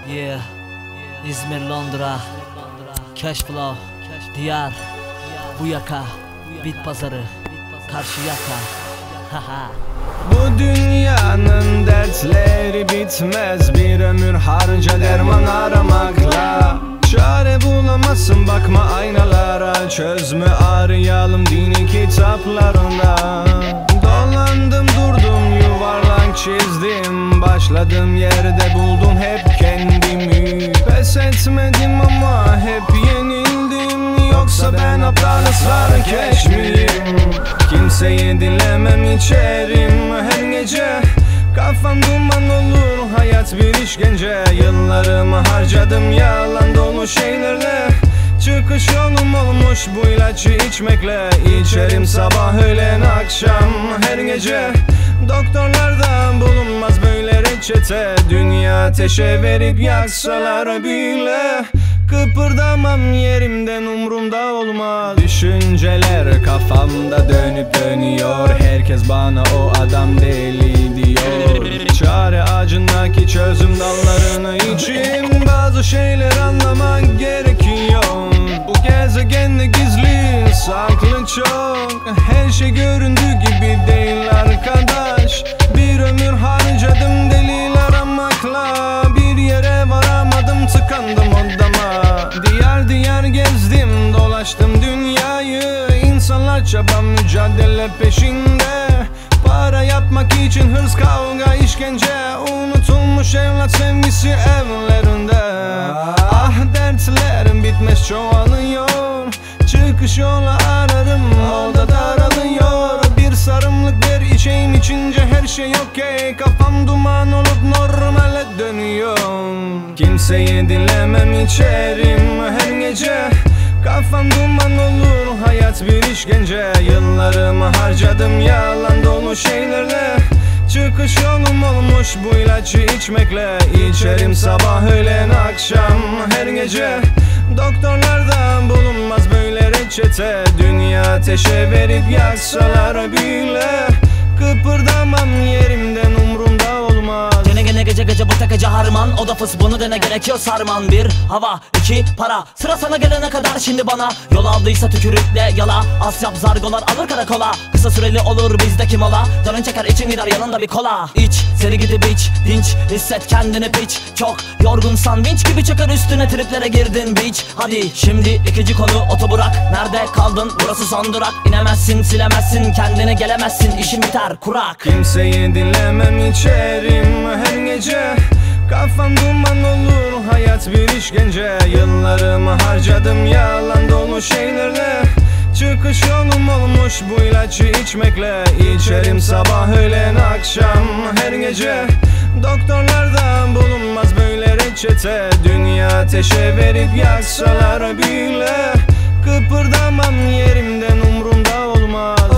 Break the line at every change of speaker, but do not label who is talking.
Yeah, İzmir, Londra, Cashflow, Diyar, bu yaka, bit pazarı, karşı yaka. Haha.
Bu dünyanın dertleri bitmez, bir ömür harca derman aramakla. Çare bulamazsın, bakma aynalara, çözümü arayalım dini kitaplarında. Dolandım durdum, yuvarlak çizdim, başladığım yerde buldum hep kendimi. Pes etmedim ama hep yenildim, yoksa ben aptal ısrar keş miyim? Kimseyi dinlemem, içerim her gece, kafam duman olur, hayat bir işkence. Yıllarımı harcadım yalan dolu şeylerle, çıkış yolum olmuş bu ilacı içmekle. İçerim sabah öğlen akşam her gece, doktorlardan bulunmaz böyle reçete. Dünya ateşe verip yaksalar bile, kıpırdamam yerimden, umrumda olmaz. Düşünceler kafamda dönüp dönüyor, herkes bana o adam deli diyor. Çare ağacındaki çözüm dallarını içim, bazı şeyler anlamak gerekiyor. Bu gezegende gizli saklı çok, her şey göründüğü gibi değil arkadaş. Bir ömür harcadım delil aramakla, bir yere varamadım, tıkandım odama. Diyar diyar gezdim, dolaştım dünyayı, insanlar çaba mücadele peşinde. Para yapmak için hırs, kavga, işkence, unutulmuş evlat sevgisi evlerinde. Ah dertlerim bitmez çoğalıyor, çıkış yolu ararım, o da daralıyor. Bir sarımlık ver içeyim, içince her şey okey, kafam duman olup normale dönüyor. Kimseyi dinlemem, içerim her gece, kafam duman olur, hayat bir işkence. Yıllarımı harcadım yalan dolu şeylerle, çıkış yolum olmuş bu ilacı içmekle. İçerim sabah öğlen akşam her gece, doktorlardan bulunmaz böyle reçete. Dünya ateşe verip yaksalar bile, kıpırdamam yerimden, umrumda olmaz.
Gene gece gece bu tekece harman, o da fıs, bunu dene gerekiyor sarman. Bir hava, iki para, sıra sana gelene kadar şimdi bana. Yol aldıysa tükürükle yala, az yap zargolar alır karakola. Kısa süreli olur bizdeki mola, canın çeker için gider yanında bir kola. İç seri gidip iç, dinç hisset kendini piç. Çok yorgunsan vinç gibi çakar üstüne, triplere girdin biç. Hadi şimdi ikinci konu, oto bırak, nerede kaldın, burası son durak. İnemezsin, silemezsin kendini, gelemezsin, işin biter kurak.
Kimseyi dinlemem, içerim her gece, kafam duman olur, hayat bir işkence. Yıllarımı harcadım yalan dolu şeylerle, çıkış yolum olmuş bu ilacı içmekle. İçerim sabah öğlen akşam her gece, doktorlardan bulunmaz böyle reçete. Dünya ateşe verip yaksalar bile, kıpırdamam yerimden, umrumda olmaz.